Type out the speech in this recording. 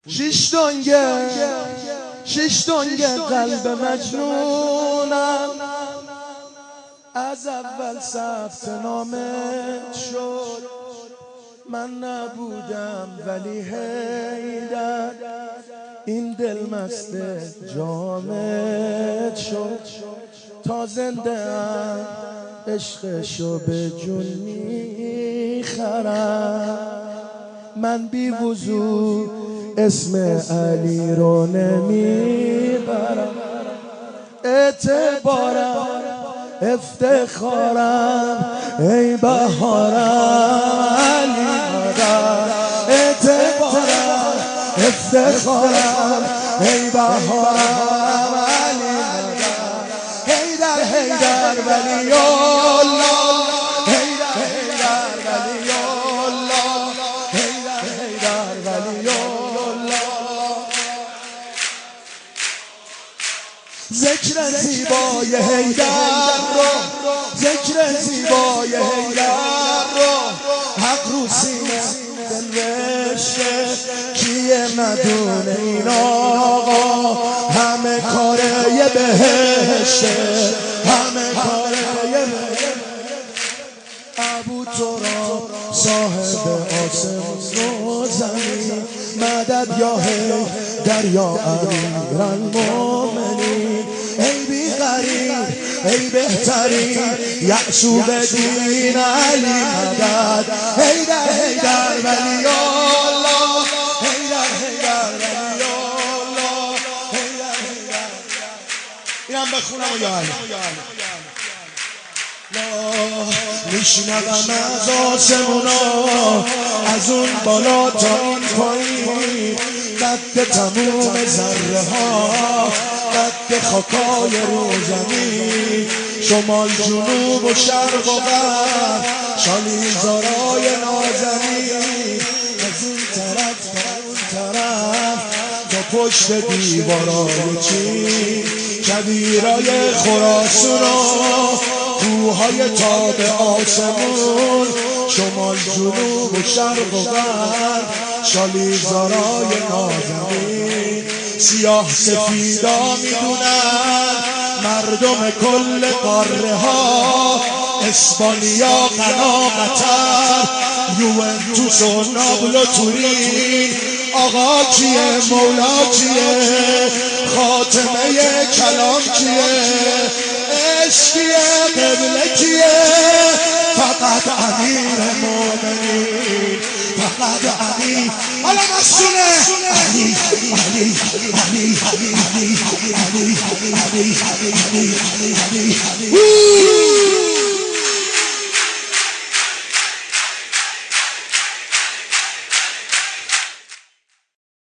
شش دنگه قلب مجنونم از اول ثبت نامت شد. من نبودم ولی حیدر این دل مست جامت شد. تا زنده ام عشقشو به جون میخرم. من بی وضو اسم علی رو نمیبرم. اعتبارم افتخارم ای بهارم علی مادر. اعتبارم افتخارم ای بهارم علی مادر. حیدر حیدر ولی الله، حیدر حیدر ولی الله، حیدر حیدر ولی الله. ذکر زیبای حیدر رو، ذکر زیبای حیدر رو حق رو سینه بنوشته. کیه ندونه این آقا همه کاره یه بهشته، همه کاره یه بهشته. ابو تراب صاحب آسمون و زمین، مدد یا حیدر یا امیرالمومنین. ای بی غریب ای بهترین یعصوب دین علی مدد. حیدر حیدر ولی الله، حیدر حیدر ولی الله، حیدر حیدر. اینم بخونم و یا علی میشنوم از آسمونا، از اون بالا تا این پایین، قد تموم ذره ها، قد خاکای رو زمین. شمال جنوب و شرق و غرب، شالیزارای نازنین. از این طرف تا اون طرف، تا پشت دیوارای چین. کویرای خراسان و کوههای تاب آسمون. شمال جنوب و شرق و غرب، شالیزارای نازنین. سیاه سفیدا میدونن مردم کل قاره ها. اسپانیا، غنا، قطر، یوونتوس و ناپل و تورین. آقا کیه مولا کیه، خاتمه کلام کیه، عشق کیه، قبله کیه؟ فقط امیر مومنین، فقط امیر. حالا مسئوله علی علی علی علی علی علی علی علی علی علی علی.